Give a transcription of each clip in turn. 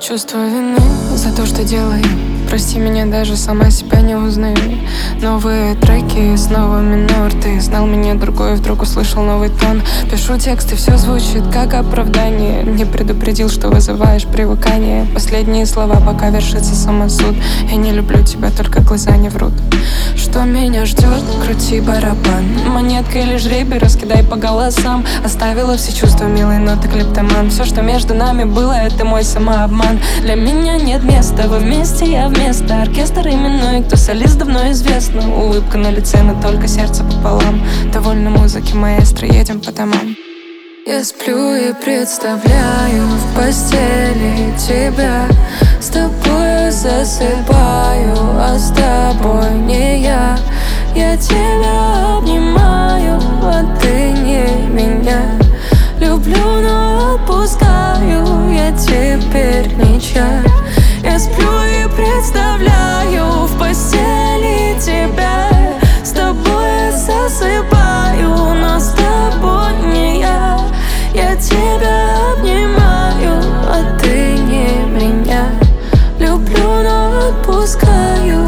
Чувство вины за то, что делаю. Прости меня, даже сама себя не узнаю. Новые треки с новыми минор. Ты знал меня другой, вдруг услышал новый тон. Пишу текст, и все звучит как оправдание. Не предупредил, что вызываешь привыкание. Последние слова, пока вершится самосуд. Я не люблю тебя, только глаза не врут. Что меня ждет? Крути барабан. Монетка или жребий, раскидай по голосам. Оставила все чувства, милый, но ты клептоман. Все, что между нами было, это мой самообман. Для меня нет места, вы вместе, я вместо. Оркестр именной, кто солист, давно известно. Улыбка на лице, но только сердце пополам. Довольно музыки, маэстро, едем по домам. Я сплю и представляю в постели тебя. С тобой засыпаю, а с тобой не я. Я тебя обнимаю, а ты не меня. Люблю, но отпускаю, я теперь ничья. Я сплю и представляю в постели тебя. С тобой засыпаю, но с тобой не я. Я тебя обнимаю, а ты не меня. Люблю, но отпускаю.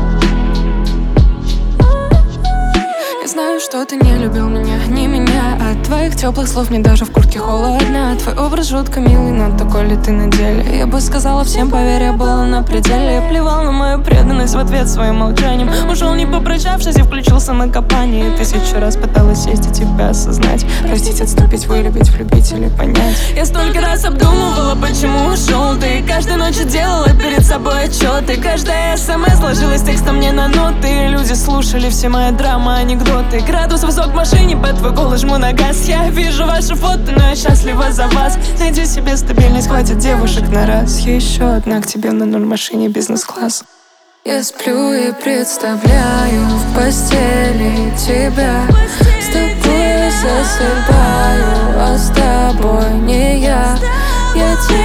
Я знаю, что ты не любил меня, не меня. От твоих теплых слов мне даже в куртке холодно. Твой образ жутко милый, но такой ли ты на деле? Я бы сказала всем, поверь, я была на пределе. Я плевал на мою преданность в ответ своим молчанием. Ушел не попрощавшись и включился на копание. 1000 раз пыталась сесть и тебя осознать. Простить, отступить, вылюбить, влюбить или понять. Я столько раз обдумывала, почему ушел ты. Каждой ночью делала перед собой отчеты. Каждая смс сложилась текстом мне на ноты. Люди слушали все мои драмы, анекдоты. Градус высок в машине, под твой голос жму на газ. Я вижу ваши фото, но я счастлива за вас. Найди себе стабильность, хватит девушек на раз. Еще одна к тебе на 0 машине бизнес-класс. Я сплю и представляю в постели тебя. С тобой засыпаю, а с тобой не я. Я